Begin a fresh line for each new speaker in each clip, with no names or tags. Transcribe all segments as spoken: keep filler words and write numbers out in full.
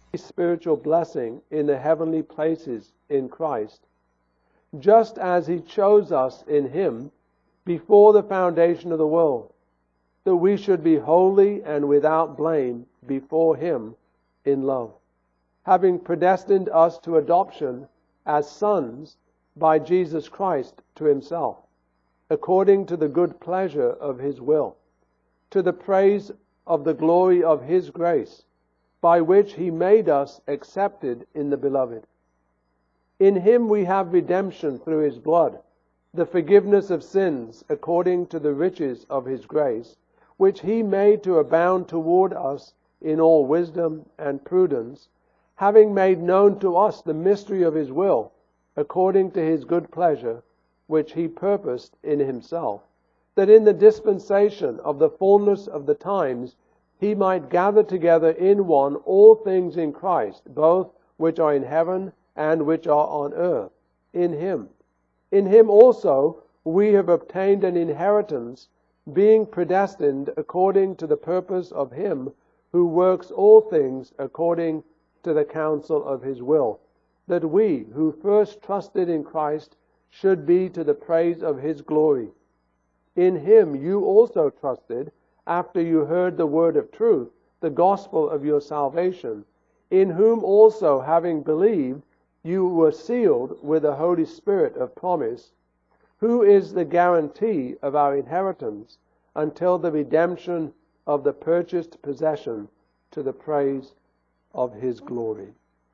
spiritual blessing in the heavenly places in Christ, just as He chose us in Him before the foundation of the world, that we should be holy and without blame before Him in love, having predestined us to adoption as sons by Jesus Christ to Himself, according to the good pleasure of His will, to the praise of the glory of His grace, by which He made us accepted in the Beloved. In Him we have redemption through His blood, the forgiveness of sins according to the riches of His grace, which He made to abound toward us in all wisdom and prudence, having made known to us the mystery of His will, according to His good pleasure, which He purposed in Himself, that in the dispensation of the fullness of the times He might gather together in one all things in Christ, both which are in heaven and which are on earth, in Him. In Him also we have obtained an inheritance, being predestined according to the purpose of Him who works all things according to the counsel of His will, that we who first trusted in Christ should be to the praise of His glory. In Him you also trusted, after you heard the word of truth, the gospel of your salvation, in whom also, having believed, you were sealed with the Holy Spirit of promise, who is the guarantee of our inheritance until the redemption of the purchased possession, to the praise of His glory.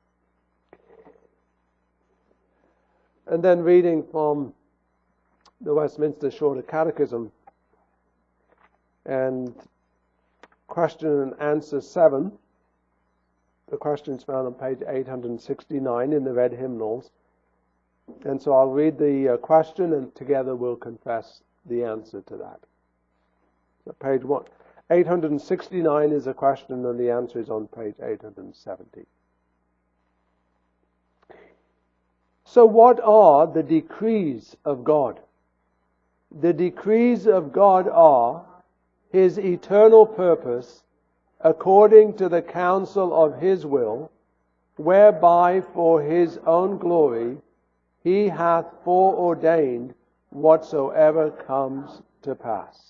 And then reading from the Westminster Shorter Catechism, and question and answer seven. The question's found on page eight hundred sixty-nine in the red hymnals. And so I'll read the uh, question, and together we'll confess the answer to that. So page one, eight hundred sixty-nine is a question, and the answer is on page eight hundred seventy. So what are the decrees of God? The decrees of God are His eternal purpose, according to the counsel of His will, whereby for His own glory He hath foreordained whatsoever comes to pass.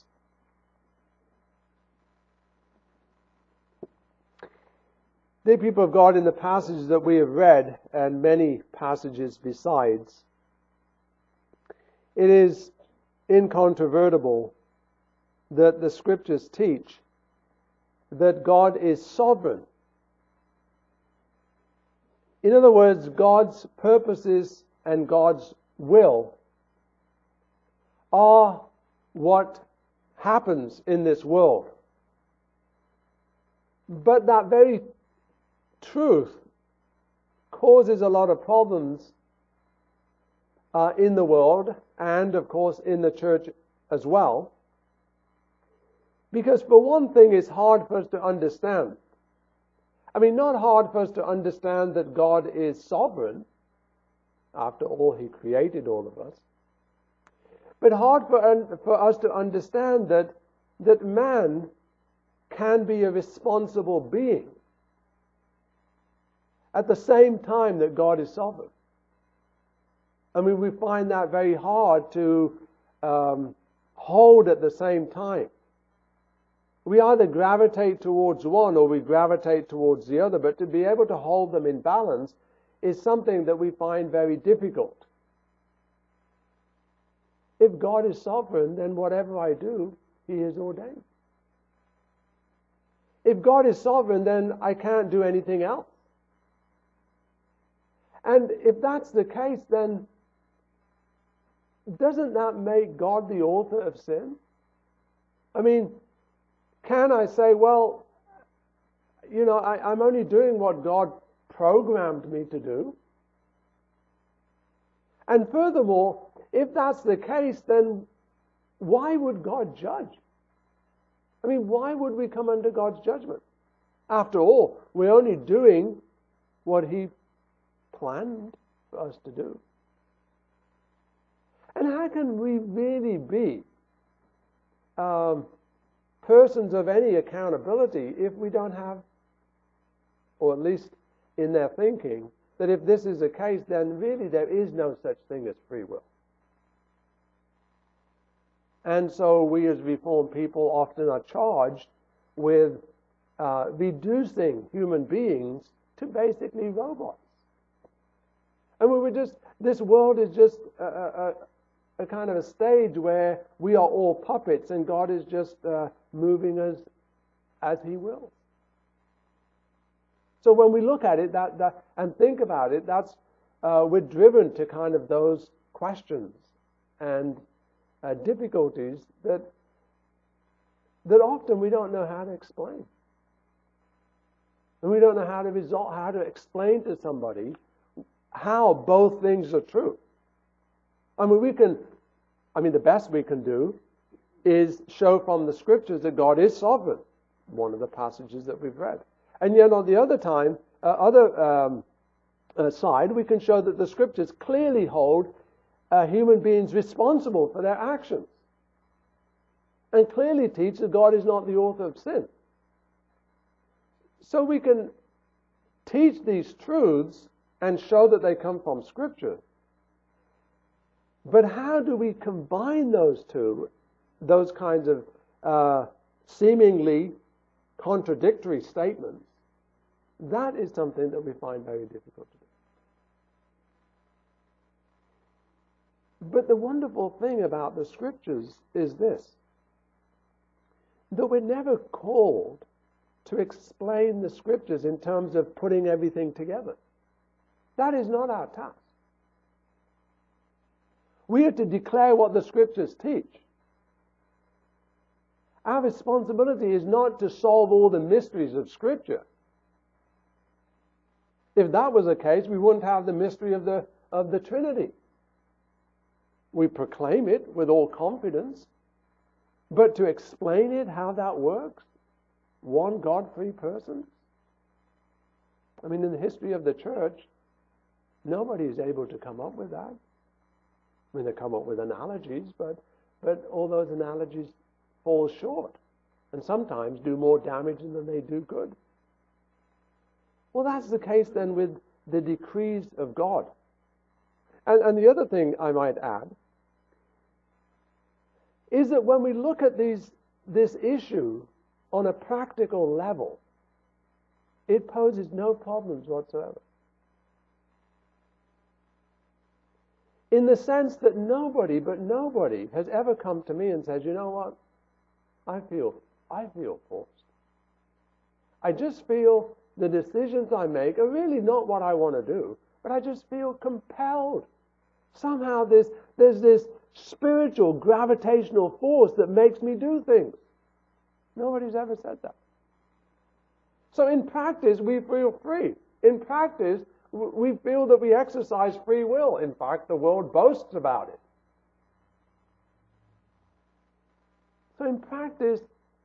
Dear people of God, in the passages that we have read, and many passages besides, it is incontrovertible that the Scriptures teach that God is sovereign. In other words, God's purposes and God's will are what happens in this world. But that very truth causes a lot of problems uh, in the world, and of course in the church as well. Because for one thing, it's hard for us to understand. I mean, not hard for us to understand that God is sovereign. After all, He created all of us. But hard for, for us to understand that, that man can be a responsible being at the same time that God is sovereign. I mean, we find that very hard to um, hold at the same time. We either gravitate towards one or we gravitate towards the other, but to be able to hold them in balance is something that we find very difficult. If God is sovereign, then whatever I do, He has ordained. If God is sovereign, then I can't do anything else. And if that's the case, then doesn't that make God the author of sin? I mean, can I say, well, you know, I, I'm only doing what God programmed me to do? And furthermore, if that's the case, then why would God judge? I mean, why would we come under God's judgment? After all, we're only doing what He planned for us to do. And how can we really be um, persons of any accountability if we don't have, or at least in their thinking that if this is the case, then really there is no such thing as free will. And so we as Reformed people often are charged with uh, reducing human beings to basically robots. And we were just, this world is just a, a, a kind of a stage where we are all puppets and God is just uh, moving us as He wills. So when we look at it that, that and think about it, that's uh, we're driven to kind of those questions and uh, difficulties that that often we don't know how to explain, and we don't know how to resolve, how to explain to somebody how both things are true. I mean, we can. I mean, the best we can do is show from the Scriptures that God is sovereign. One of the passages that we've read. And yet on the other time, uh, other um, uh, side, we can show that the Scriptures clearly hold uh, human beings responsible for their actions. And clearly teach that God is not the author of sin. So we can teach these truths and show that they come from Scripture. But how do we combine those two, those kinds of uh, seemingly contradictory statements? That is something that we find very difficult to do. But the wonderful thing about the Scriptures is this, that we're never called to explain the Scriptures in terms of putting everything together. That is not our task. We are to declare what the Scriptures teach. Our responsibility is not to solve all the mysteries of Scripture. If that was the case, we wouldn't have the mystery of the, of the Trinity. We proclaim it with all confidence, but to explain it, how that works, one God, three persons. I mean, in the history of the church, nobody is able to come up with that. I mean, they come up with analogies, but, but all those analogies fall short and sometimes do more damage than they do good. Well, that's the case then with the decrees of God. And, and the other thing I might add is that when we look at these, this issue on a practical level, it poses no problems whatsoever. In the sense that nobody, but nobody, has ever come to me and said, you know what, I feel, I feel forced. I just feel the decisions I make are really not what I want to do, but I just feel compelled. Somehow there's, there's this spiritual gravitational force that makes me do things. Nobody's ever said that. So in practice, we feel free. In practice, we feel that we exercise free will. In fact, the world boasts about it. So in practice,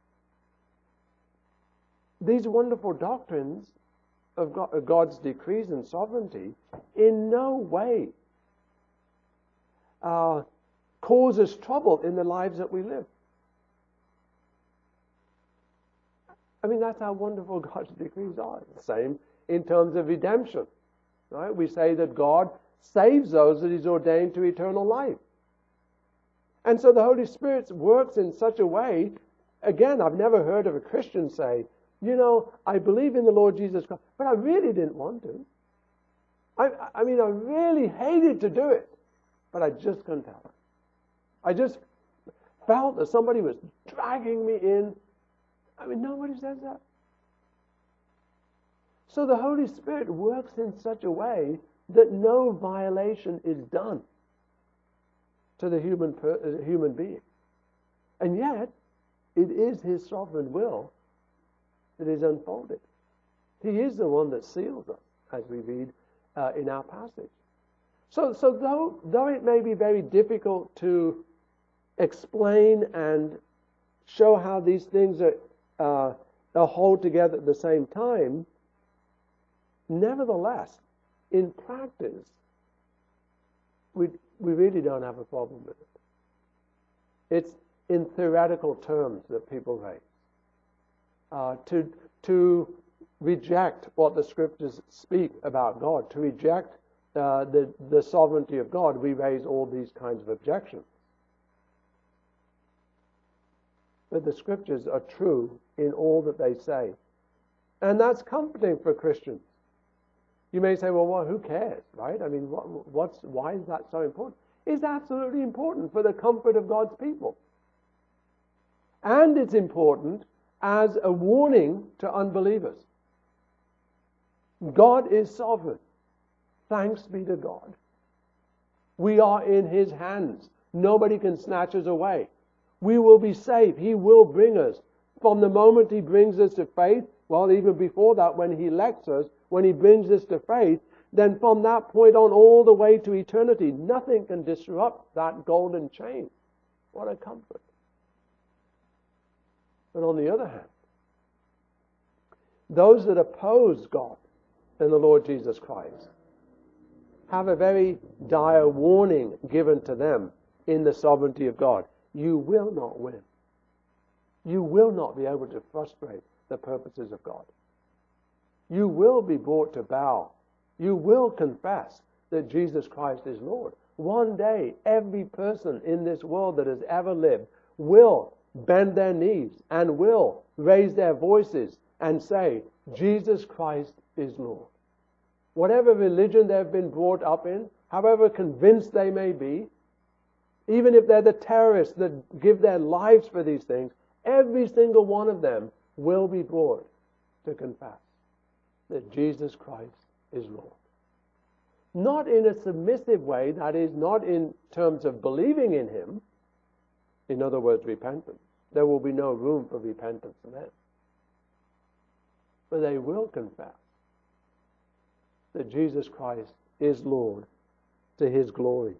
these wonderful doctrines of God's decrees and sovereignty in no way uh, cause us trouble in the lives that we live. I mean, that's how wonderful God's decrees are. The same in terms of redemption. Right? We say that God saves those that He's ordained to eternal life. And so the Holy Spirit works in such a way, again, I've never heard of a Christian say, you know, I believe in the Lord Jesus Christ, but I really didn't want to. I, I mean, I really hated to do it, but I just couldn't help it. I just felt that somebody was dragging me in. I mean, nobody says that. So the Holy Spirit works in such a way that no violation is done to the human per, human being. And yet, it is His sovereign will that is unfolded. He is the one that seals us, as we read uh, in our passage. So, so though, though it may be very difficult to explain and show how these things are, uh, are hold together at the same time, nevertheless, in practice, we we really don't have a problem with it. It's in theoretical terms that people raise. Uh, to to reject what the Scriptures speak about God, to reject uh, the, the sovereignty of God, we raise all these kinds of objections. But the Scriptures are true in all that they say. And that's comforting for Christians. You may say, well, well who cares, right? I mean, what, what's, why is that so important? It's absolutely important for the comfort of God's people. And it's important as a warning to unbelievers. God is sovereign. Thanks be to God. We are in His hands. Nobody can snatch us away. We will be safe. He will bring us. From the moment He brings us to faith, well, even before that, when He elects us, when He brings us to faith, then from that point on all the way to eternity, nothing can disrupt that golden chain. What a comfort. But on the other hand, those that oppose God and the Lord Jesus Christ have a very dire warning given to them in the sovereignty of God. You will not win. You will not be able to frustrate the purposes of God. You will be brought to bow. You will confess that Jesus Christ is Lord. One day, every person in this world that has ever lived will bend their knees and will raise their voices and say, Jesus Christ is Lord. Whatever religion they've been brought up in, however convinced they may be, even if they're the terrorists that give their lives for these things, every single one of them will be brought to confess that Jesus Christ is Lord. Not in a submissive way, that is, not in terms of believing in Him. In other words, repentance. There will be no room for repentance then. But they will confess that Jesus Christ is Lord to His glory.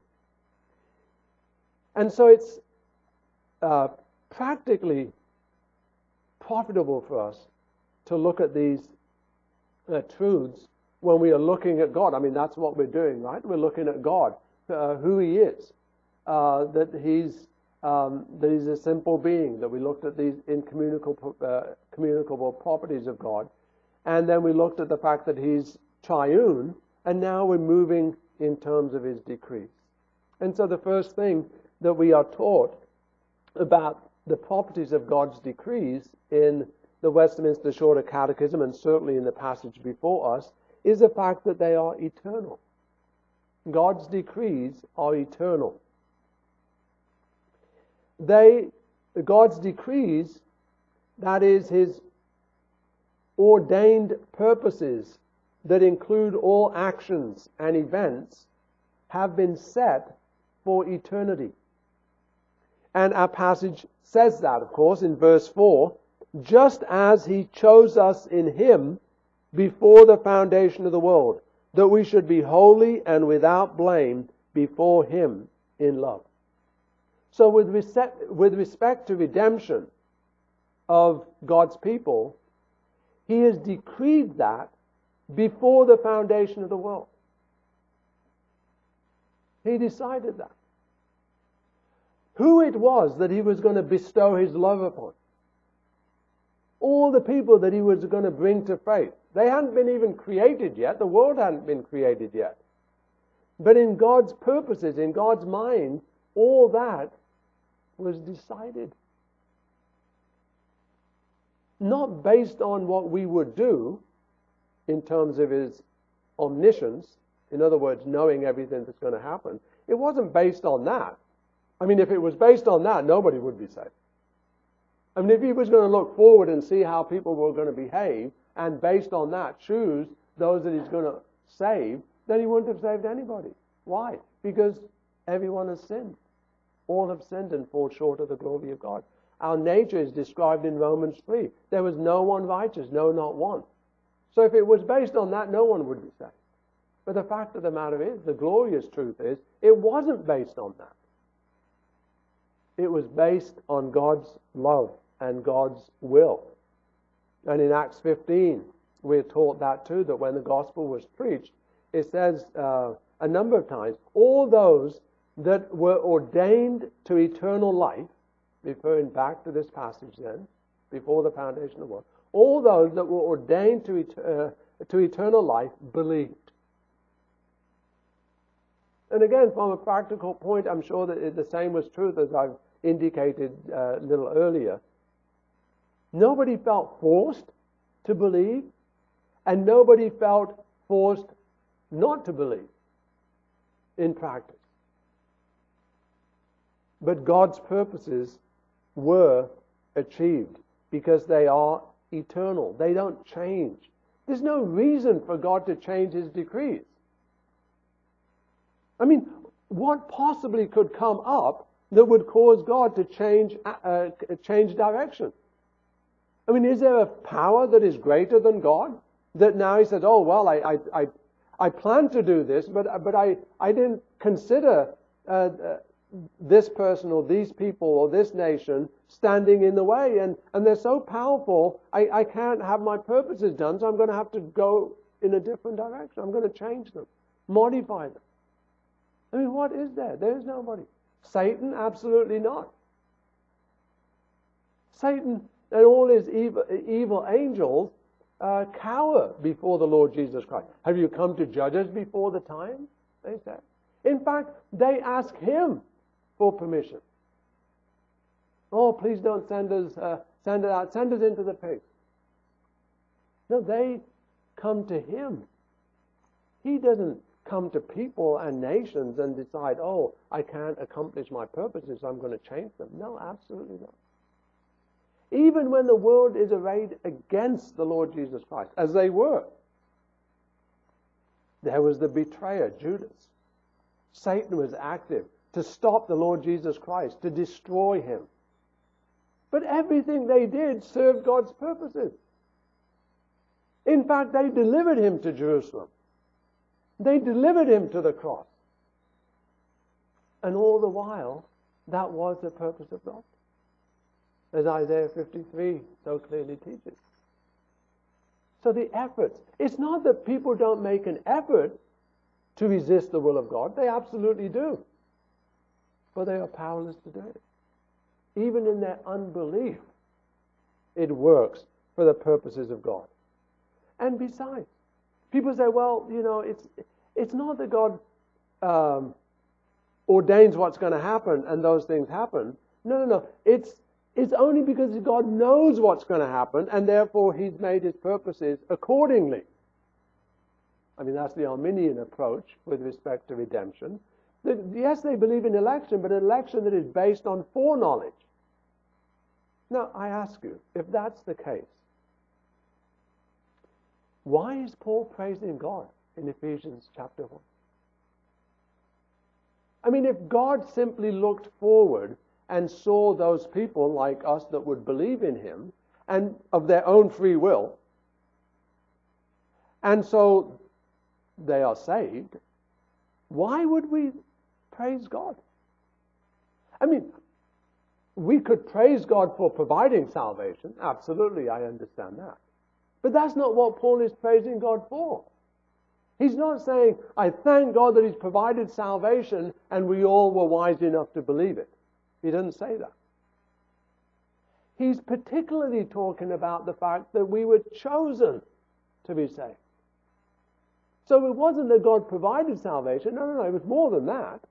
And so it's uh, practically profitable for us to look at these uh, truths when we are looking at God. I mean, that's what we're doing, right? We're looking at God, uh, who He is, uh, that He's um, that He's a simple being, that we looked at these incommunicable uh, communicable properties of God, and then we looked at the fact that He's triune, and now we're moving in terms of His decrees. And so the first thing that we are taught about the properties of God's decrees in the Westminster Shorter Catechism, and certainly in the passage before us, is the fact that they are eternal. God's decrees are eternal. They, God's decrees, that is His ordained purposes that include all actions and events, have been set for eternity. And our passage says that, of course, in verse four, just as He chose us in Him before the foundation of the world, that we should be holy and without blame before Him in love. So with respect, with respect to redemption of God's people, He has decreed that before the foundation of the world. He decided that. Who it was that He was going to bestow His love upon. All the people that He was going to bring to faith. They hadn't been even created yet. The world hadn't been created yet. But in God's purposes, in God's mind, all that was decided. Not based on what we would do in terms of His omniscience, in other words, knowing everything that's going to happen. It wasn't based on that. I mean, if it was based on that, nobody would be saved. I mean, if He was going to look forward and see how people were going to behave, and based on that choose those that He's going to save, then He wouldn't have saved anybody. Why? Because everyone has sinned. All have sinned and fall short of the glory of God. Our nature is described in Romans three. There was no one righteous, no, not one. So if it was based on that, no one would be saved. But the fact of the matter is, the glorious truth is, it wasn't based on that. It was based on God's love and God's will. And in Acts fifteen, we're taught that too, that when the gospel was preached, it says uh, a number of times, all those that were ordained to eternal life, referring back to this passage then, before the foundation of the world, all those that were ordained to, et- uh, to eternal life believed. And again, from a practical point, I'm sure that it, the same was true as I've indicated uh, a little earlier. Nobody felt forced to believe, and nobody felt forced not to believe in practice. But God's purposes were achieved because they are eternal. They don't change. There's no reason for God to change his decrees. I mean, what possibly could come up that would cause God to change uh, change direction? I mean, is there a power that is greater than God? That now he said, oh, well, I I, I, I planned to do this, but but I, I didn't consider uh, uh, this person or these people or this nation standing in the way, and, and they're so powerful, I, I can't have my purposes done, so I'm going to have to go in a different direction. I'm going to change them, modify them. I mean, what is there? There's nobody. Satan? Absolutely not. Satan and all his evil, evil angels uh, cower before the Lord Jesus Christ. Have you come to judge us before the time? They said. In fact, they ask him for permission. Oh, please don't send us, uh, send it out, send us into the pigs. No, they come to him. He doesn't come to people and nations and decide, oh, I can't accomplish my purposes, so I'm going to change them. No, absolutely not. Even when the world is arrayed against the Lord Jesus Christ, as they were, there was the betrayer, Judas. Satan was active to stop the Lord Jesus Christ, to destroy him. But everything they did served God's purposes. In fact, they delivered him to Jerusalem. They delivered him to the cross. And all the while, that was the purpose of God, as Isaiah fifty-three so clearly teaches. So the efforts, it's not that people don't make an effort to resist the will of God. They absolutely do. But they are powerless to do it. Even in their unbelief, it works for the purposes of God. And besides, people say, well, you know, it's it's not that God um, ordains what's going to happen and those things happen. No, no, no. It's it's only because God knows what's going to happen and therefore he's made his purposes accordingly. I mean, that's the Arminian approach with respect to redemption. That, yes, they believe in election, but an election that is based on foreknowledge. Now, I ask you, if that's the case, why is Paul praising God in Ephesians chapter one? I mean, if God simply looked forward and saw those people like us that would believe in him and of their own free will, and so they are saved, why would we praise God? I mean, we could praise God for providing salvation. Absolutely, I understand that. But that's not what Paul is praising God for. He's not saying, I thank God that he's provided salvation and we all were wise enough to believe it. He doesn't say that. He's particularly talking about the fact that we were chosen to be saved. So it wasn't that God provided salvation. No, no, no. It was more than that.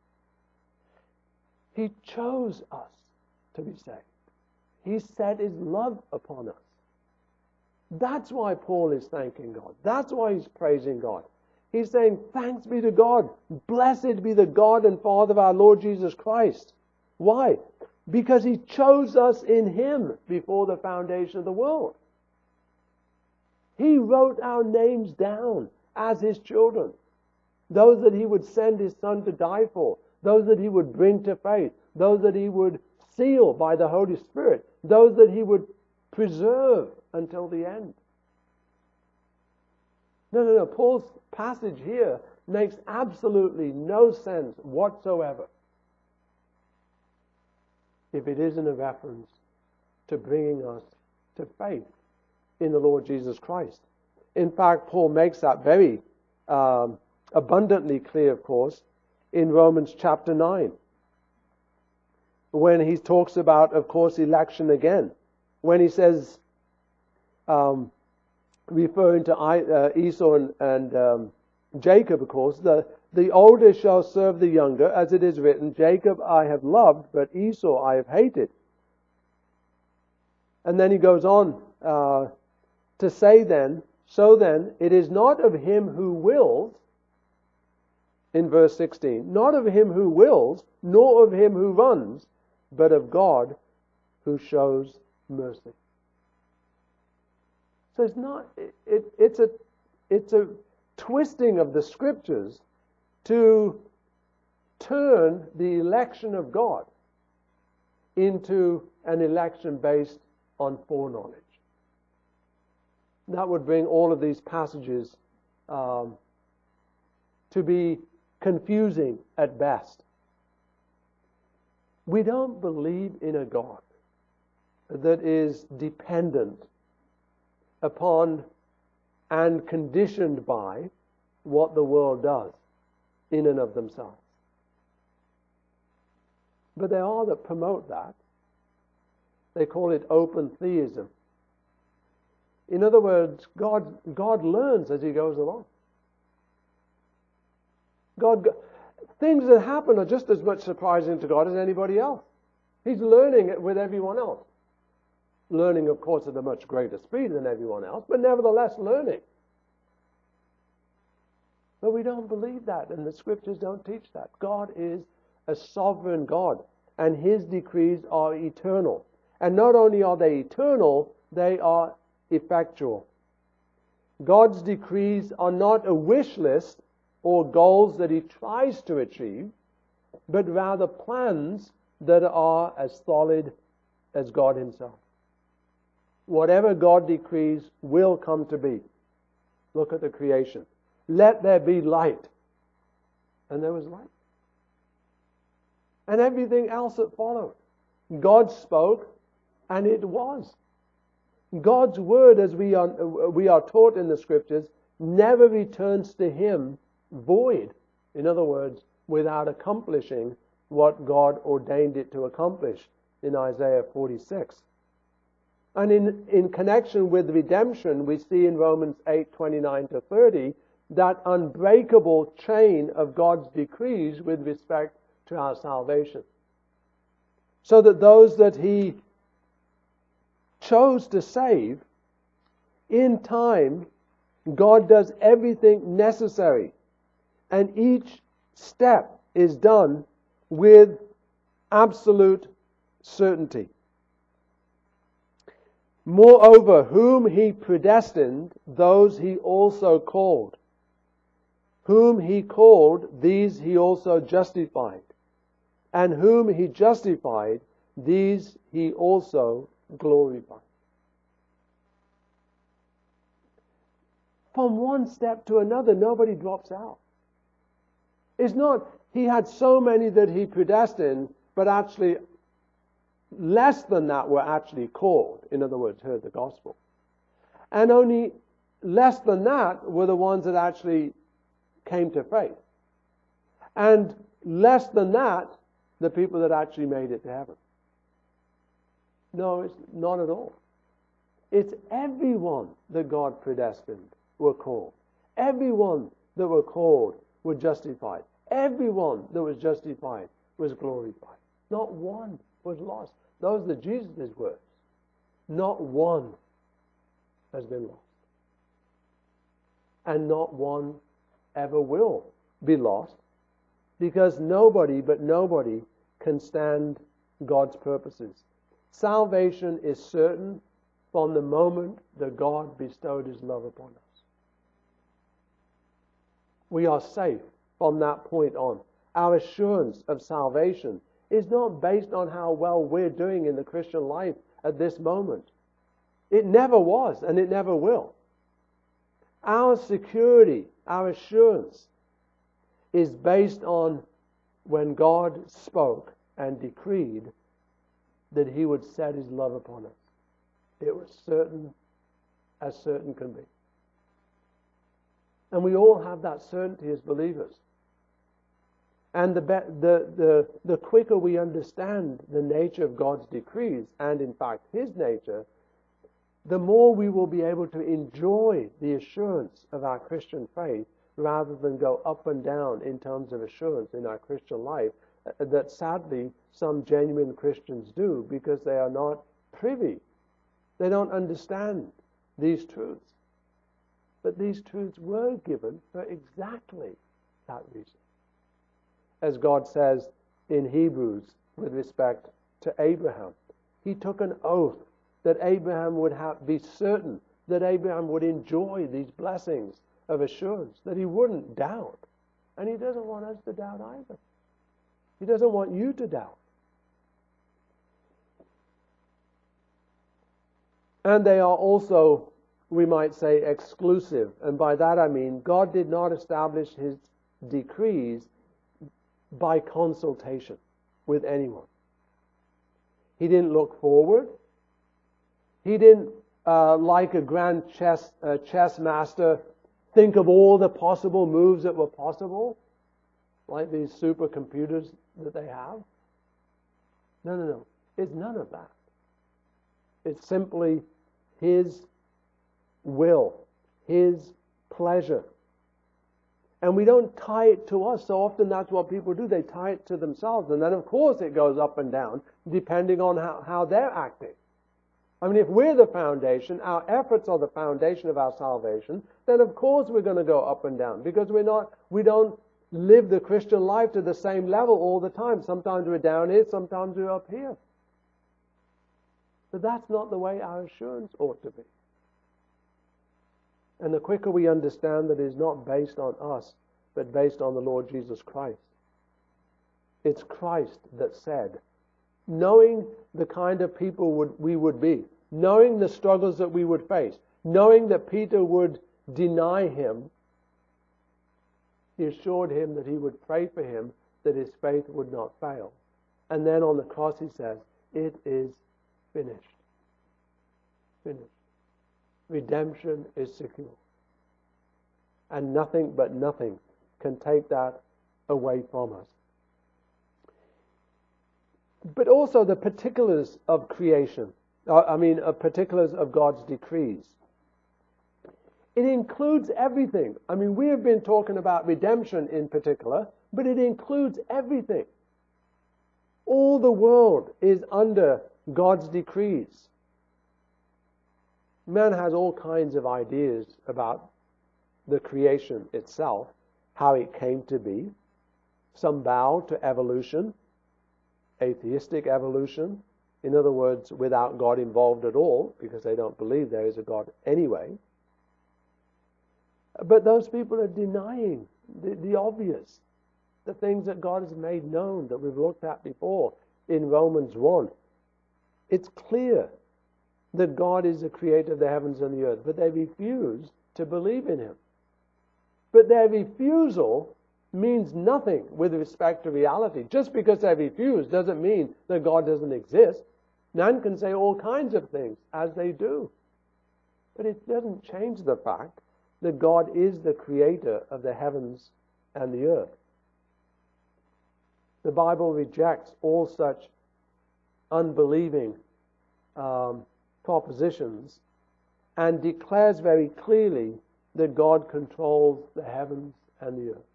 He chose us to be saved. He set his love upon us. That's why Paul is thanking God. That's why he's praising God. He's saying, thanks be to God. Blessed be the God and Father of our Lord Jesus Christ. Why? Because he chose us in him before the foundation of the world. He wrote our names down as his children. Those that he would send his son to die for. Those that he would bring to faith. Those that he would seal by the Holy Spirit. Those that he would preserve until the end. No, no, no. Paul's passage here makes absolutely no sense whatsoever if it isn't a reference to bringing us to faith in the Lord Jesus Christ. In fact, Paul makes that very um, abundantly clear, of course, in Romans chapter nine, when he talks about, of course, election again. When he says, um, referring to I, uh, Esau and, and um, Jacob, of course, the, the older shall serve the younger, as it is written, Jacob I have loved, but Esau I have hated. And then he goes on uh, to say then, so then, it is not of him who wills, in verse sixteen, not of him who wills, nor of him who runs, but of God who shows mercy. So it's not, it, it, it's a, it's a twisting of the scriptures to turn the election of God into an election based on foreknowledge. That would bring all of these passages um, to be confusing at best. We don't believe in a God that is dependent upon and conditioned by what the world does in and of themselves. But there are that promote that. They call it open theism. In other words, God, God learns as he goes along. God, things that happen are just as much surprising to God as anybody else. He's learning it with everyone else. Learning, of course, at a much greater speed than everyone else, but nevertheless learning. But we don't believe that, and the scriptures don't teach that. God is a sovereign God, and his decrees are eternal. And not only are they eternal, they are effectual. God's decrees are not a wish list or goals that he tries to achieve, but rather plans that are as solid as God himself. Whatever God decrees will come to be. Look at the creation. Let there be light. And there was light. And everything else that followed. God spoke, and it was. God's word, as we are, we are taught in the scriptures, never returns to him void. In other words, without accomplishing what God ordained it to accomplish in Isaiah forty-six. And in, in connection with redemption, we see in Romans eight, twenty-nine to thirty, that unbreakable chain of God's decrees with respect to our salvation. So that those that he chose to save, in time, God does everything necessary. And each step is done with absolute certainty. Moreover, whom he predestined, those he also called. Whom he called, these he also justified. And whom he justified, these he also glorified. From one step to another, nobody drops out. It's not, he had so many that he predestined, but actually less than that were actually called. In other words, heard the gospel. And only less than that were the ones that actually came to faith. And less than that, the people that actually made it to heaven. No, it's not at all. It's everyone that God predestined were called. Everyone that were called were justified. Everyone that was justified was glorified. Not one was lost. Those are Jesus' words. Not one has been lost. And not one ever will be lost, because nobody but nobody can stand God's purposes. Salvation is certain from the moment that God bestowed his love upon us. We are safe from that point on. Our assurance of salvation is not based on how well we're doing in the Christian life at this moment. It never was, and it never will. Our security, our assurance, is based on when God spoke and decreed that he would set his love upon us. It was certain as certain can be. And we all have that certainty as believers. And the, the, the, the quicker we understand the nature of God's decrees, and in fact his nature, the more we will be able to enjoy the assurance of our Christian faith rather than go up and down in terms of assurance in our Christian life that sadly some genuine Christians do because they are not privy. They don't understand these truths. But these truths were given for exactly that reason. As God says in Hebrews with respect to Abraham, he took an oath that Abraham would have, be certain that Abraham would enjoy these blessings of assurance, that he wouldn't doubt. And he doesn't want us to doubt either. He doesn't want you to doubt. And they are also, we might say, exclusive. And by that I mean, God did not establish his decrees by consultation with anyone. He didn't look forward. He didn't, uh, like a grand chess, uh, chess master, think of all the possible moves that were possible, like these supercomputers that they have. No, no, no. It's none of that. It's simply his will, his pleasure. And we don't tie it to us. So often that's what people do. They tie it to themselves. And then, of course, it goes up and down depending on how, how they're acting. I mean, if we're the foundation, our efforts are the foundation of our salvation, then of course we're going to go up and down because we're not, we don't live the Christian life to the same level all the time. Sometimes we're down here, sometimes we're up here. But that's not the way our assurance ought to be. And the quicker we understand that it is not based on us, but based on the Lord Jesus Christ. It's Christ that said, knowing the kind of people would, we would be, knowing the struggles that we would face, knowing that Peter would deny him, he assured him that he would pray for him that his faith would not fail. And then on the cross he says, it is finished. Finished. Redemption is secure. And nothing but nothing can take that away from us. But also the particulars of creation. I mean, uh, particulars of God's decrees. It includes everything. I mean, we have been talking about redemption in particular, but it includes everything. All the world is under God's decrees. Man has all kinds of ideas about the creation itself, how it came to be. Some bow to evolution, atheistic evolution. In other words, without God involved at all, because they don't believe there is a God anyway. But those people are denying the, the obvious, the things that God has made known that we've looked at before in Romans one. It's clear that God is the creator of the heavens and the earth, but they refuse to believe in him. But their refusal means nothing with respect to reality. Just because they refuse doesn't mean that God doesn't exist. Man can say all kinds of things, as they do. But it doesn't change the fact that God is the creator of the heavens and the earth. The Bible rejects all such unbelieving um, propositions and declares very clearly that God controls the heavens and the earth.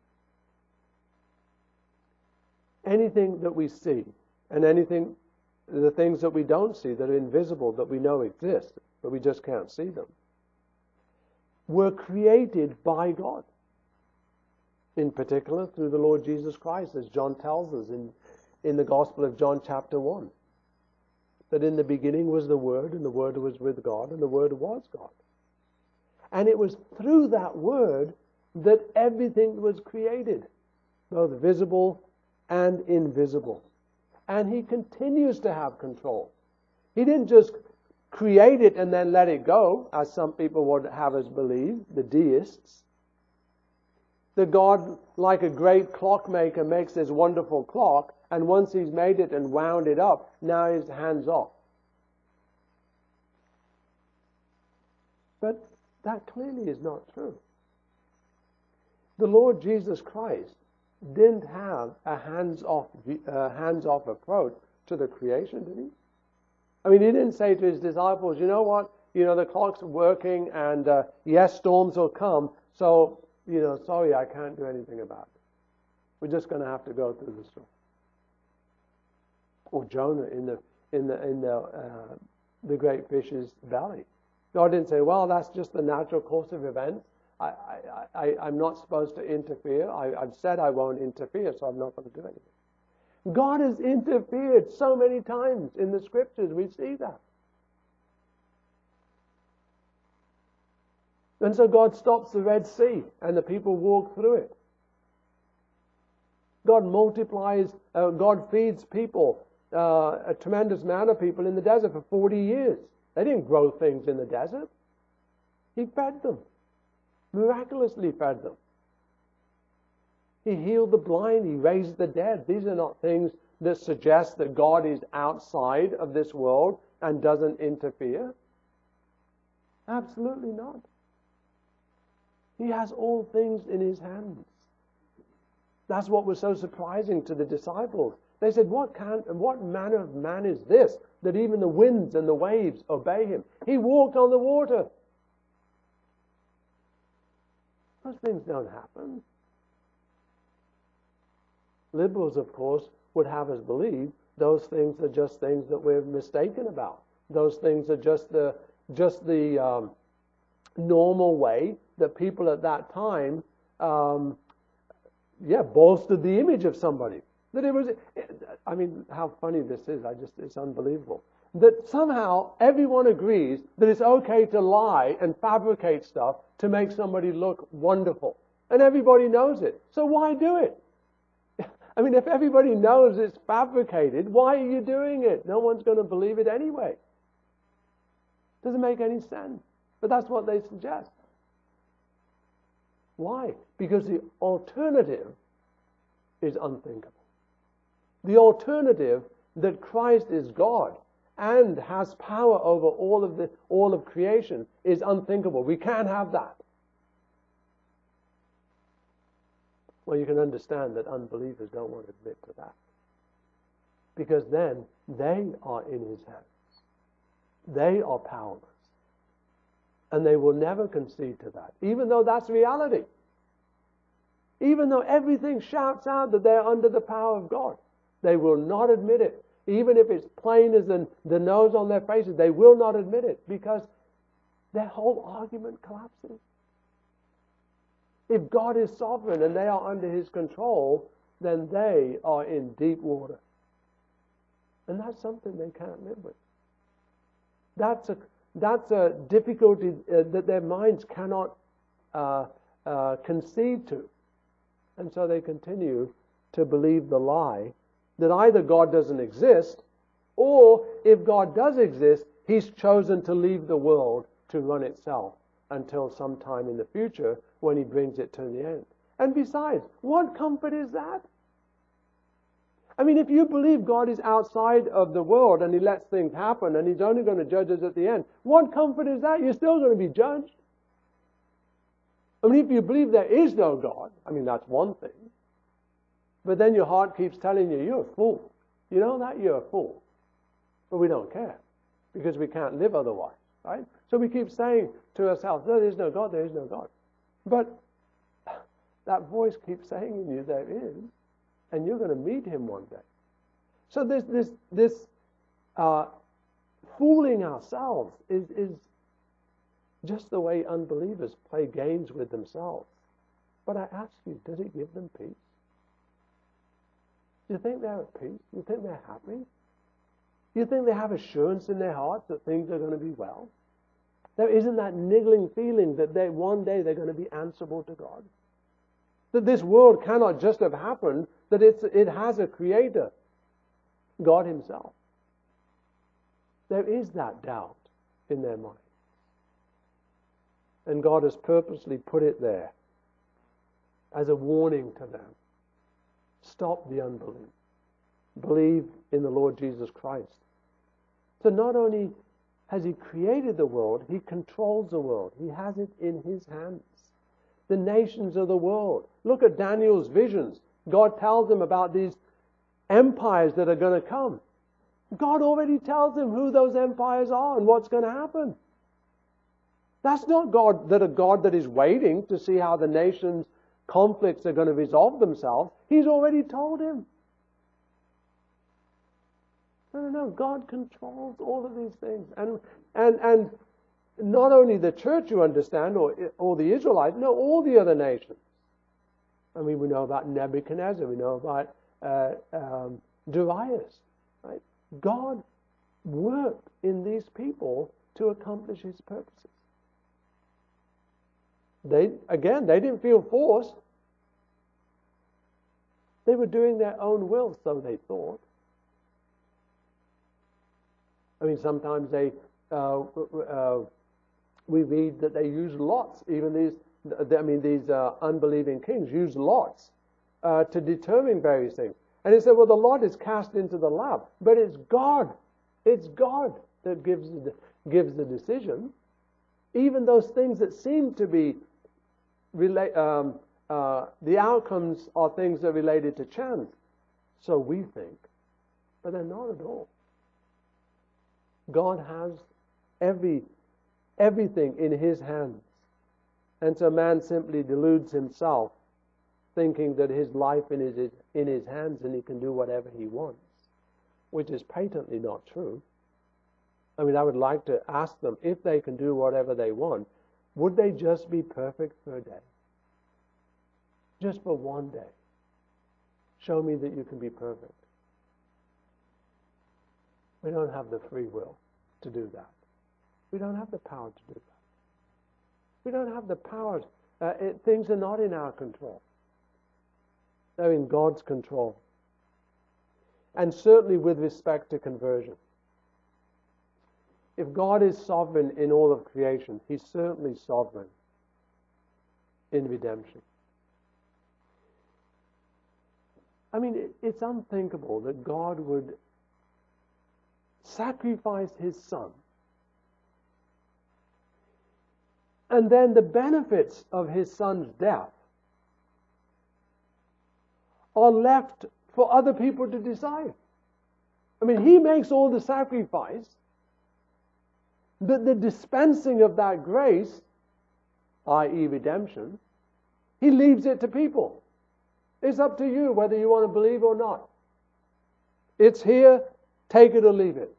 Anything that we see and anything, the things that we don't see that are invisible that we know exist, but we just can't see them, were created by God. In particular, through the Lord Jesus Christ, as John tells us in, in the Gospel of John chapter one. That in the beginning was the Word, and the Word was with God, and the Word was God. And it was through that Word that everything was created, both visible and invisible. And he continues to have control. He didn't just create it and then let it go, as some people would have us believe, the deists. That God, like a great clockmaker, makes this wonderful clock, and once he's made it and wound it up, now his hands off. But that clearly is not true. The Lord Jesus Christ didn't have a hands-off, uh, hands-off approach to the creation, did he? I mean, he didn't say to his disciples, you know what, you know, the clock's working and, uh, yes, storms will come. So, you know, sorry, I can't do anything about it. We're just going to have to go through the storm. Or Jonah in the in the in the uh, the great fish's belly. God didn't say, well, that's just the natural course of events. I, I, I, I'm not supposed to interfere. I, I've said I won't interfere, so I'm not going to do anything. God has interfered so many times in the scriptures. We see that. And so God stops the Red Sea and the people walk through it. God multiplies, uh, God feeds people, uh, a tremendous amount of people in the desert for forty years. They didn't grow things in the desert. He fed them, miraculously fed them. He healed the blind, He raised the dead. These are not things that suggest that God is outside of this world and doesn't interfere. Absolutely not. He has all things in His hands. That's what was so surprising to the disciples. They said, what kind, what manner of man is this, that even the winds and the waves obey Him? He walked on the water. Those things don't happen. Liberals, of course, would have us believe those things are just things that we're mistaken about. Those things are just the just the um, normal way that people at that time um, yeah, bolstered the image of somebody. That it was, I mean, how funny this is, I just, it's unbelievable. That somehow everyone agrees that it's okay to lie and fabricate stuff to make somebody look wonderful. And everybody knows it. So why do it? I mean, if everybody knows it's fabricated, why are you doing it? No one's going to believe it anyway. Doesn't make any sense. But that's what they suggest. Why? Because the alternative is unthinkable. The alternative that Christ is God and has power over all of the all of creation is unthinkable. We can't have that. Well, you can understand that unbelievers don't want to admit to that. Because then they are in His hands. They are powerless. And they will never concede to that, even though that's reality. Even though everything shouts out that they're under the power of God, they will not admit it. Even if it's plain as the, the nose on their faces, they will not admit it because their whole argument collapses. If God is sovereign and they are under His control, then they are in deep water. And that's something they can't live with. That's a That's a difficulty uh, that their minds cannot uh, uh, concede to. And so they continue to believe the lie that either God doesn't exist, or if God does exist, He's chosen to leave the world to run itself until sometime in the future when He brings it to the end. And besides, what comfort is that? I mean, if you believe God is outside of the world and He lets things happen and He's only going to judge us at the end, what comfort is that? You're still going to be judged. I mean, if you believe there is no God, I mean, that's one thing. But then your heart keeps telling you, you're a fool. You know that? You're a fool. But we don't care because we can't live otherwise, right? So we keep saying to ourselves, no, there is no God, there is no God. But that voice keeps saying in you, there is. And you're going to meet Him one day. So this this this uh, fooling ourselves is is just the way unbelievers play games with themselves. But I ask you, does it give them peace? Do you think they're at peace? Do you think they're happy? Do you think they have assurance in their hearts that things are going to be well? There isn't that niggling feeling that they one day they're going to be answerable to God. That this world cannot just have happened, that it's, it has a creator, God Himself. There is that doubt in their mind. And God has purposely put it there as a warning to them. Stop the unbelief. Believe in the Lord Jesus Christ. So not only has He created the world, He controls the world. He has it in His hands. The nations of the world. Look at Daniel's visions. God tells him about these empires that are going to come. God already tells him who those empires are and what's going to happen. That's not God, that a God that is waiting to see how the nation's conflicts are going to resolve themselves. He's already told him. No, no, no. God controls all of these things. And and and not only the church, you understand, or, or the Israelites, no, all the other nations. I mean, we know about Nebuchadnezzar. We know about uh, um, Darius. Right? God worked in these people to accomplish his purposes. They, again, they didn't feel forced. They were doing their own will, so they thought. I mean, sometimes they, uh, uh, we read that they use lots. Even these, I mean, these uh, unbelieving kings use lots uh, to determine various things. And he said, well, the lot is cast into the lap, but it's God. It's God that gives the, gives the decision. Even those things that seem to be relate, um, uh, the outcomes are things that are related to chance. So we think, but they're not at all. God has every everything in his hands. And so man simply deludes himself, thinking that his life in his, in his hands and he can do whatever he wants, which is patently not true. I mean, I would like to ask them, if they can do whatever they want, would they just be perfect for a day? Just for one day. Show me that you can be perfect. We don't have the free will to do that. We don't have the power to do that. We don't have the power. Uh, it, things are not in our control. They're in God's control. And certainly with respect to conversion. If God is sovereign in all of creation, he's certainly sovereign in redemption. I mean, it, it's unthinkable that God would sacrifice his son, and then the benefits of his son's death are left for other people to decide. I mean, he makes all the sacrifice, but the dispensing of that grace, that is redemption, he leaves it to people. It's up to you whether you want to believe or not. It's here, take it or leave it.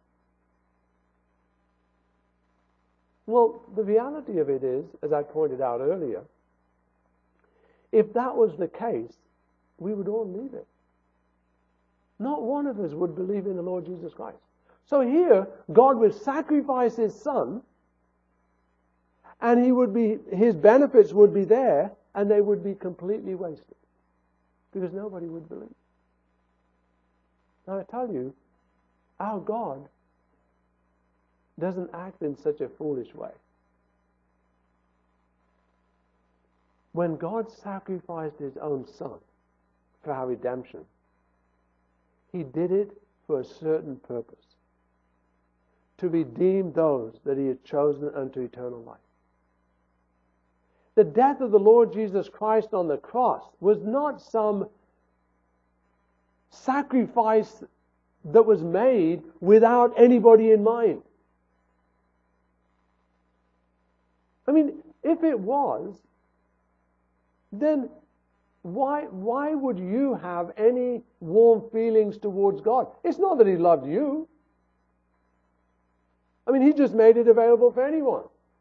Well, the reality of it is, as I pointed out earlier, if that was the case, we would all leave it. Not one of us would believe in the Lord Jesus Christ. So here, God would sacrifice his son, and he would be, his benefits would be there, and they would be completely wasted. Because nobody would believe. Now I tell you, our God doesn't act in such a foolish way. When God sacrificed his own son for our redemption, he did it for a certain purpose. To redeem those that he had chosen unto eternal life. The death of the Lord Jesus Christ on the cross was not some sacrifice that was made without anybody in mind. I mean, if it was, then why, why would you have any warm feelings towards God? It's not that he loved you. I mean, he just made it available for anyone.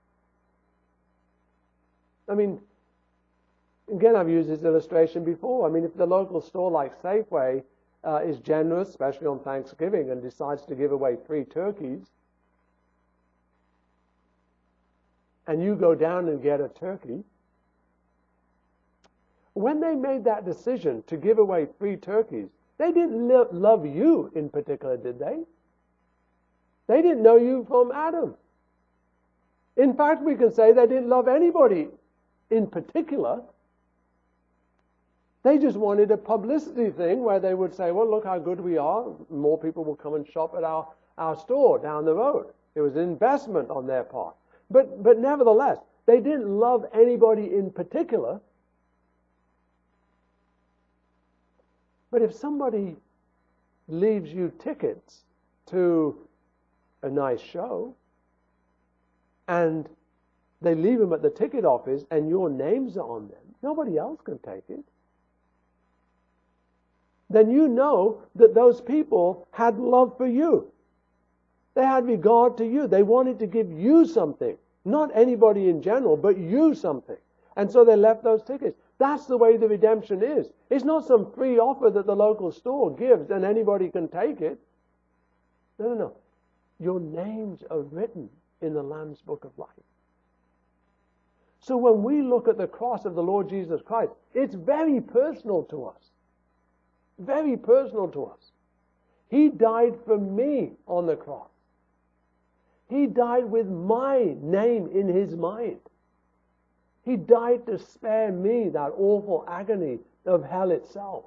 I mean, again, I've used this illustration before. I mean, if the local store like Safeway uh, is generous, especially on Thanksgiving, and decides to give away free turkeys, and you go down and get a turkey, when they made that decision to give away free turkeys, they didn't lo- love you in particular, did they? They didn't know you from Adam. In fact, we can say they didn't love anybody in particular. They just wanted a publicity thing where they would say, well, look how good we are. More people will come and shop at our, our store down the road. It was an investment on their part. But, but nevertheless, they didn't love anybody in particular. But if somebody leaves you tickets to a nice show, and They leave them at the ticket office and your names are on them. Nobody else can take it. Then you know that those people had love for you. They had regard to you. They wanted to give you something. Not anybody in general, but you something. And so they left those tickets. That's the way the redemption is. It's not some free offer that the local store gives and anybody can take it. No, no, no. Your names are written in the Lamb's Book of Life. So when we look at the cross of the Lord Jesus Christ, it's very personal to us. Very personal to us. He died for me on the cross. He died with my name in his mind. He died to spare me that awful agony of hell itself.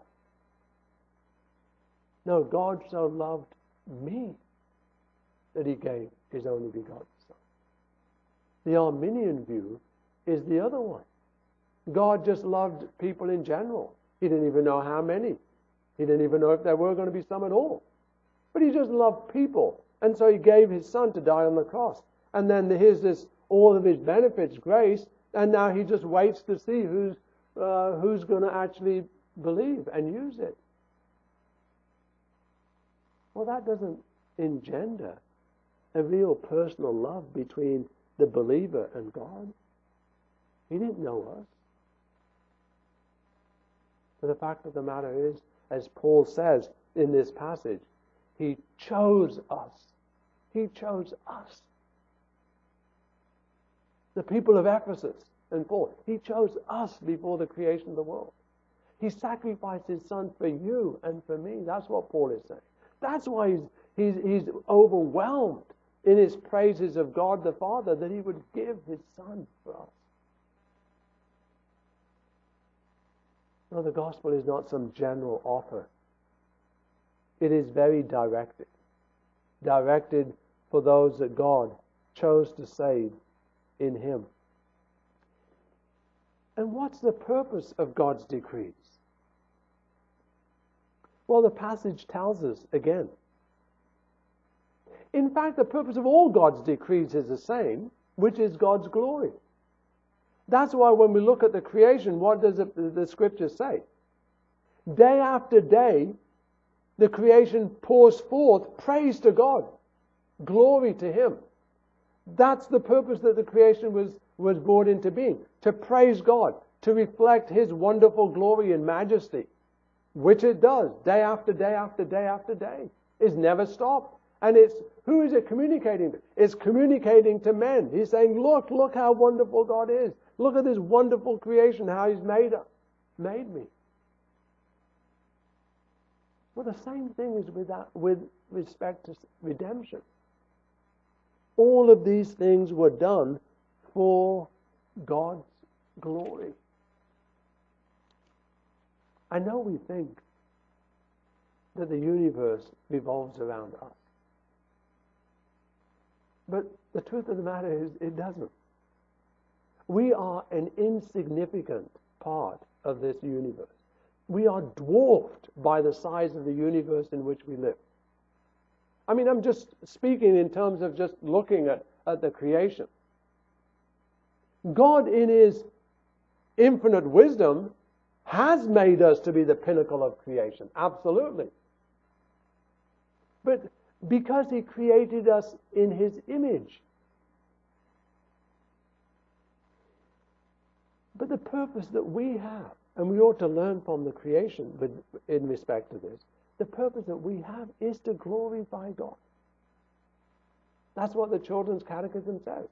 No, God so loved me that he gave his only begotten Son. The Arminian view is the other one. God just loved people in general. He didn't even know how many. He didn't even know if there were going to be some at all. But he just loved people. And so he gave his Son to die on the cross. And then here's this, all of his benefits, grace, and now he just waits to see who's, uh, who's going to actually believe and use it. Well, that doesn't engender a real personal love between the believer and God. He didn't know us. But the fact of the matter is, as Paul says in this passage, he chose us. He chose us. The people of Ephesus and Paul, he chose us before the creation of the world. He sacrificed his Son for you and for me. That's what Paul is saying. That's why he's, he's, he's overwhelmed in his praises of God the Father that he would give his Son for us. No, the gospel is not some general offer. It is very directed. Directed for those that God chose to save in him. And what's the purpose of God's decrees? Well, the passage tells us again. In fact, the purpose of all God's decrees is the same, which is God's glory. That's why when we look at the creation, what does the, the scripture say? Day after day, the creation pours forth praise to God, glory to him. That's the purpose that the creation was, was brought into being, to praise God, to reflect his wonderful glory and majesty, which it does day after day after day after day. It's never stopped. And it's, who is it communicating to? It's communicating to men. He's saying, look, look how wonderful God is. Look at this wonderful creation, how he's made us, made me. Well, the same thing is with that, with respect to redemption. All of these things were done for God's glory. I know we think that the universe revolves around us. But the truth of the matter is, it doesn't. We are an insignificant part of this universe. We are dwarfed by the size of the universe in which we live. I mean, I'm just speaking in terms of just looking at, at the creation. God, in his infinite wisdom, has made us to be the pinnacle of creation. Absolutely. But because he created us in his image. But the purpose that we have, and we ought to learn from the creation with, in respect to this, the purpose that we have is to glorify God. That's what the Children's Catechism says.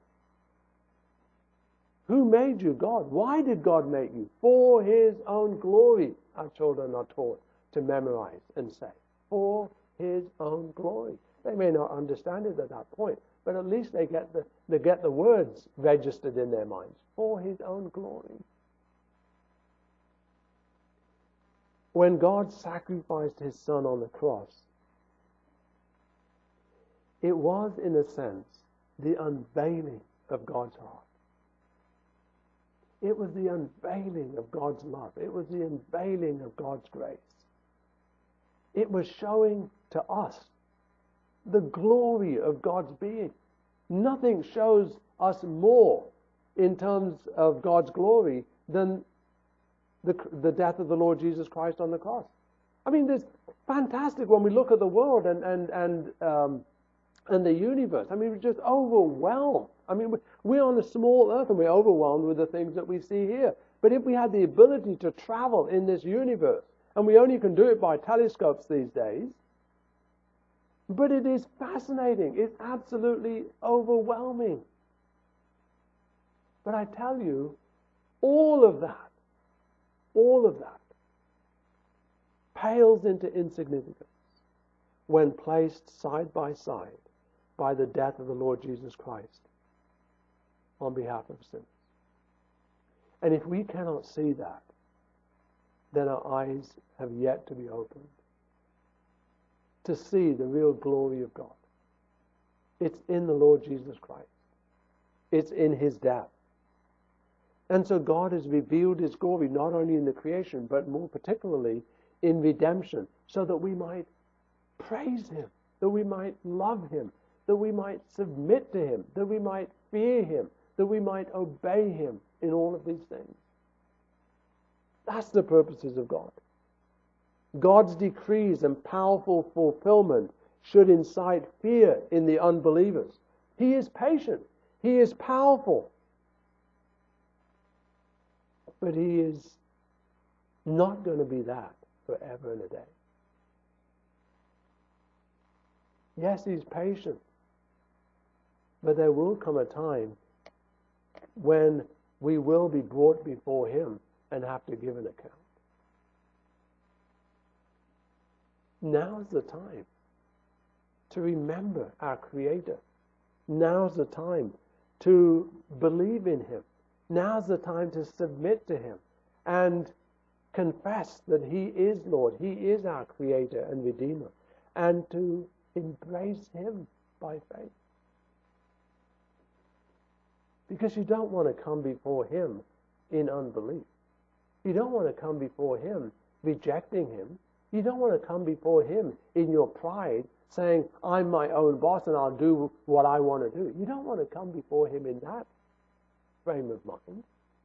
Who made you? God. Why did God make you? For his own glory, our children are taught to memorize and say. For his own glory. They may not understand it at that point, but at least they get the, they get the words registered in their minds. For his own glory. When God sacrificed his Son on the cross, it was, in a sense, the unveiling of God's heart. It was the unveiling of God's love. It was the unveiling of God's grace. It was showing to us the glory of God's being. Nothing shows us more in terms of God's glory than the, the death of the Lord Jesus Christ on the cross. I mean, it's fantastic when we look at the world and and and um, and the universe. I mean, we're just overwhelmed. I mean, we're on a small earth and we're overwhelmed with the things that we see here. But if we had the ability to travel in this universe, and we only can do it by telescopes these days, but it is fascinating. It's absolutely overwhelming. But I tell you, all of that, all of that, pales into insignificance when placed side by side by the death of the Lord Jesus Christ on behalf of sinners. And if we cannot see that, then our eyes have yet to be opened to see the real glory of God. It's in the Lord Jesus Christ. It's in his death. And so God has revealed his glory not only in the creation, but more particularly in redemption, so that we might praise him, that we might love him, that we might submit to him, that we might fear him, that we might obey him in all of these things. That's the purposes of God. God's decrees and powerful fulfillment should incite fear in the unbelievers. He is patient. He is powerful. But he is not going to be that forever and a day. Yes, he's patient. But there will come a time when we will be brought before him and have to give an account. Now's the time to remember our Creator. Now's the time to believe in him. Now's the time to submit to him and confess that he is Lord. He is our Creator and Redeemer. And to embrace him by faith. Because you don't want to come before him in unbelief. You don't want to come before him rejecting him. You don't want to come before him in your pride saying, I'm my own boss and I'll do what I want to do. You don't want to come before him in that frame of mind.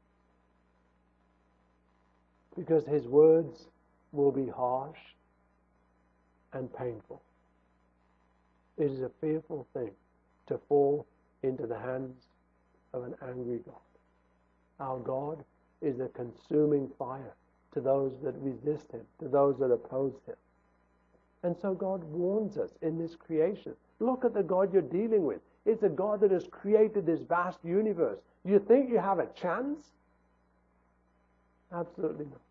Because his words will be harsh and painful. It is a fearful thing to fall into the hands of an angry God. Our God is a consuming fire to those that resist him, to those that oppose him. And so God warns us in this creation. Look at the God you're dealing with. It's a God that has created this vast universe. You think you have a chance? Absolutely not.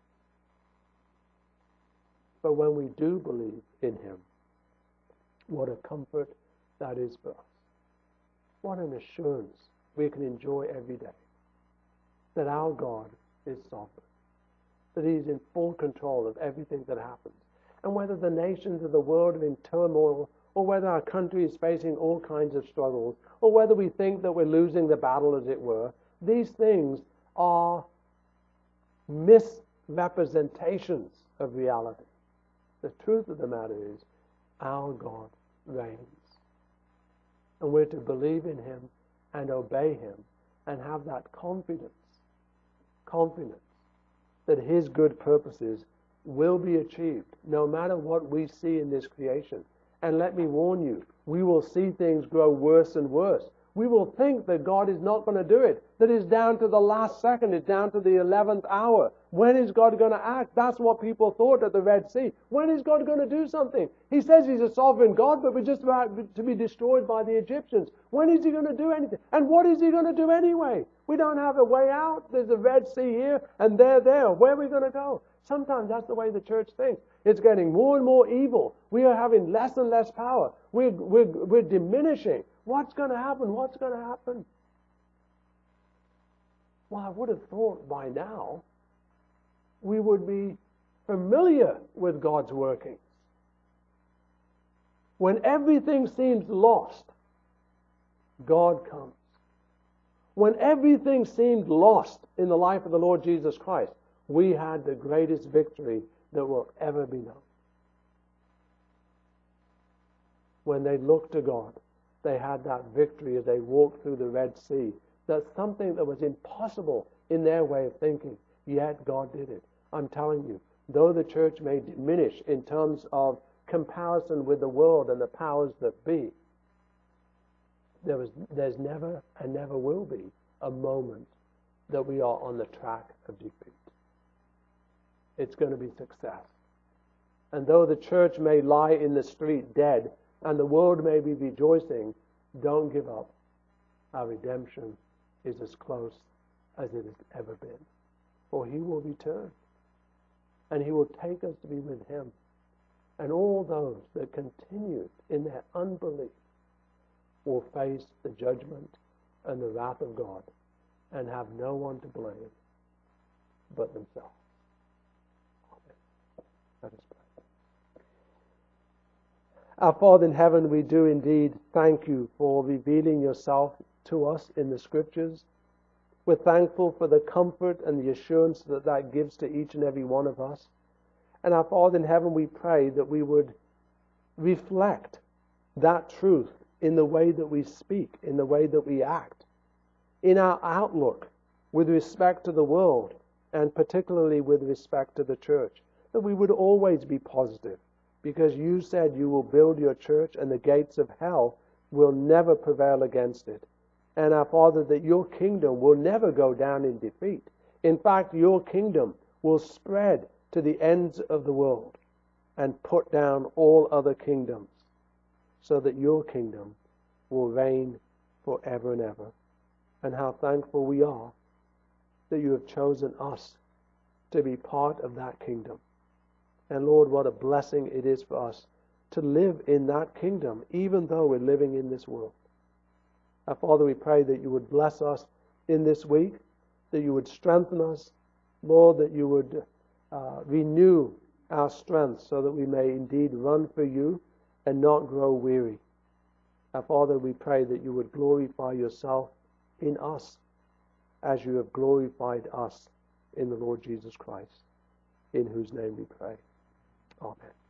But when we do believe in him, what a comfort that is for us. What an assurance we can enjoy every day. That our God is sovereign. That he is in full control of everything that happens. And whether the nations of the world are in turmoil, or whether our country is facing all kinds of struggles, or whether we think that we're losing the battle, as it were, these things are misrepresentations of reality. The truth of the matter is, our God reigns. And we're to believe in him and obey him and have that confidence, confidence that his good purposes will be achieved no matter what we see in this creation. And let me warn you, we will see things grow worse and worse. We will think that God is not going to do it, that it's down to the last second, it's down to the eleventh hour. When is God going to act? That's what people thought at the Red Sea. When is God going to do something? He says he's a sovereign God, but we're just about to be destroyed by the Egyptians. When is he going to do anything? And what is he going to do anyway? We don't have a way out. There's the Red Sea here, and they're there. Where are we going to go? Sometimes that's the way the church thinks. It's getting more and more evil. We are having less and less power. We're, we're, we're diminishing. What's going to happen? What's going to happen? Well, I would have thought by now we would be familiar with God's workings. When everything seems lost, God comes. When everything seemed lost in the life of the Lord Jesus Christ, we had the greatest victory that will ever be known. When they looked to God, they had that victory as they walked through the Red Sea, That something that was impossible in their way of thinking, yet God did it. I'm telling you, though the church may diminish in terms of comparison with the world and the powers that be, there was, there's never and never will be a moment that we are on the track of defeat. It's going to be success. And though the church may lie in the street dead and the world may be rejoicing, don't give up. Our redemption is as close as it has ever been. For he will return. And he will take us to be with him. And all those that continue in their unbelief will face the judgment and the wrath of God and have no one to blame but themselves. Amen. Let us pray. Our Father in heaven, we do indeed thank you for revealing yourself to us in the Scriptures. We're thankful for the comfort and the assurance that that gives to each and every one of us. And our Father in heaven, we pray that we would reflect that truth in the way that we speak, in the way that we act, in our outlook with respect to the world, and particularly with respect to the church, that we would always be positive, because you said you will build your church and the gates of hell will never prevail against it. And our Father, that your kingdom will never go down in defeat. In fact, your kingdom will spread to the ends of the world and put down all other kingdoms, so that your kingdom will reign forever and ever. And how thankful we are that you have chosen us to be part of that kingdom. And Lord, what a blessing it is for us to live in that kingdom, even though we're living in this world. Our Father, we pray that you would bless us in this week, that you would strengthen us, Lord, that you would uh, renew our strength so that we may indeed run for you and not grow weary. Our Father, we pray that you would glorify yourself in us as you have glorified us in the Lord Jesus Christ, in whose name we pray. Amen.